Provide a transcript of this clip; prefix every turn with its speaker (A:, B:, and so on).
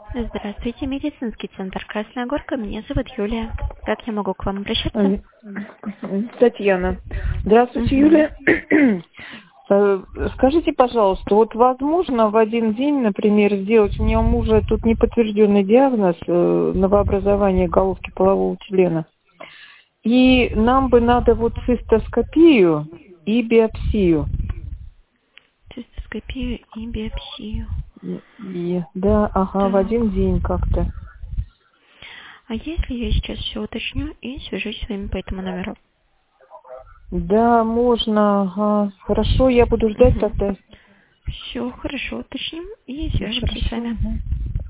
A: Здравствуйте, медицинский центр Красная Горка. Меня зовут Юлия. Как я могу к вам обращаться?
B: Татьяна. Здравствуйте, Юлия. Скажите, пожалуйста, вот возможно в один день, например, сделать, у меня у мужа тут неподтвержденный диагноз новообразование головки полового члена, и нам бы надо вот цистоскопию и биопсию.
A: Цистоскопию и биопсию.
B: Да, ага, в
A: Так.
B: один день как-то.
A: А если я сейчас все уточню и свяжусь с вами по этому номеру?
B: Да, можно, ага. Хорошо, я буду ждать тогда.
A: Все, хорошо, уточним и свяжемся с
B: Хорошо.
A: вами.
B: Ага.